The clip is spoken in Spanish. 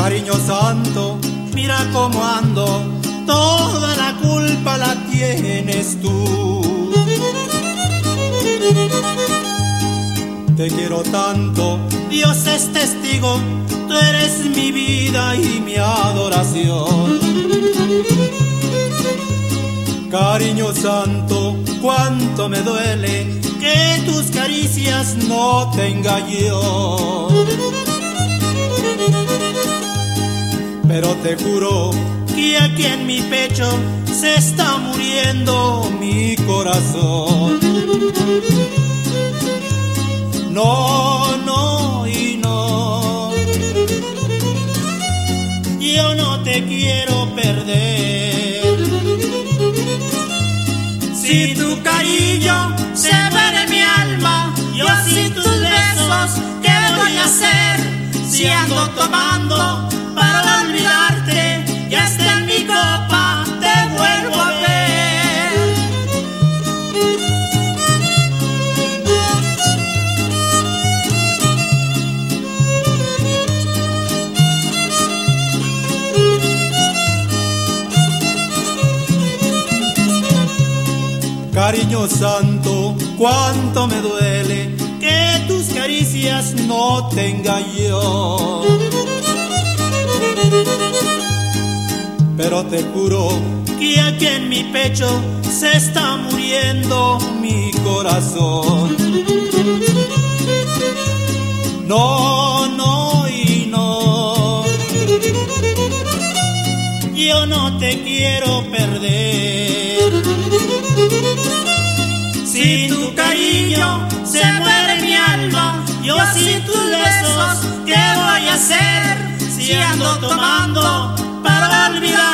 Cariño santo, mira cómo ando, toda la culpa la tienes tú. Te quiero tanto, Dios es testigo, tú eres mi vida y mi adoración. Cariño santo, cuánto me duele que tus caricias no tenga yo. Pero te juro que aquí en mi pecho se está muriendo mi corazón. No, no y no, yo no te quiero perder. Si tu cariño se va de mi alma, yo sin tus besos, ¿qué voy a hacer? Si ando tomando para olvidarte, ya está en mi copa, te vuelvo a ver. Cariño santo, cuánto me duele que tus caricias no tenga yo. Pero te juro que aquí en mi pecho se está muriendo mi corazón. No, no y no, yo no te quiero perder. Si tu cariño se muere mi alma, yo sin tus besos, ¿qué voy a hacer? Si ando tomando para olvidar.